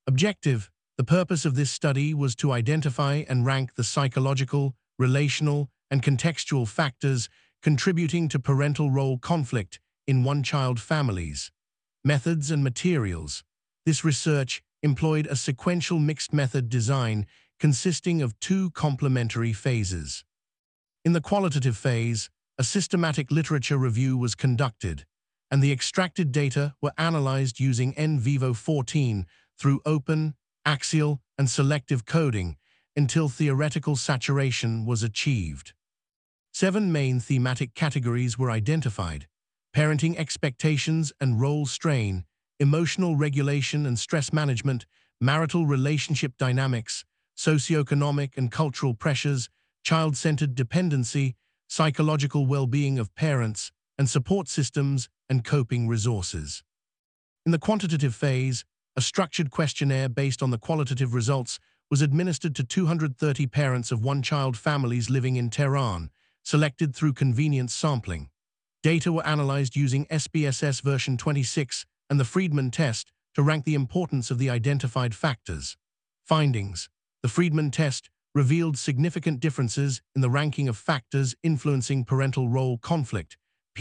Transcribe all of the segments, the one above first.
Objective: the purpose of this study was to identify and rank the psychological, relational, and contextual factors contributing to parental role conflict in one-child families. Methods and materials: this research employed a sequential mixed method design consisting of two complementary phases. In the qualitative phase, a systematic literature review was conducted, and the extracted data were analyzed using NVivo 14 through open, axial, and selective coding until theoretical saturation was achieved. 7 main thematic categories were identified: parenting expectations and role strain, emotional regulation and stress management, marital relationship dynamics, socioeconomic and cultural pressures, child-centered dependency, psychological well-being of parents, and support systems and coping resources. In the quantitative phase, a structured questionnaire based on the qualitative results was administered to 230 parents of one-child families living in Tehran, selected through convenience sampling. Data were analyzed using SPSS version 26 and the Friedman test to rank the importance of the identified factors. Findings: the Friedman test revealed significant differences in the ranking of factors influencing parental role conflict,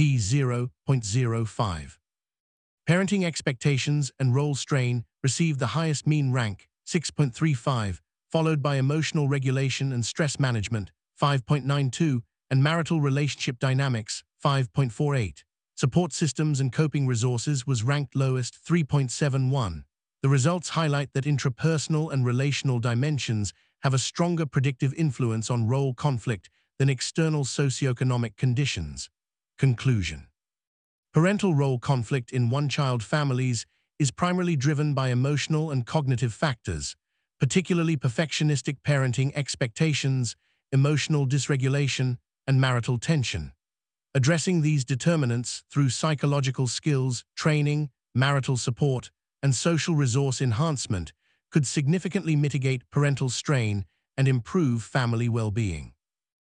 P0.05. Parenting expectations and role strain received the highest mean rank, 6.35, followed by emotional regulation and stress management, 5.92, and marital relationship dynamics, 5.48. Support systems and coping resources was ranked lowest, 3.71. The results highlight that intrapersonal and relational dimensions have a stronger predictive influence on role conflict than external socioeconomic conditions. Conclusion: parental role conflict in one-child families is primarily driven by emotional and cognitive factors, particularly perfectionistic parenting expectations, emotional dysregulation, and marital tension. Addressing these determinants through psychological skills, training, marital support, and social resource enhancement could significantly mitigate parental strain and improve family well-being.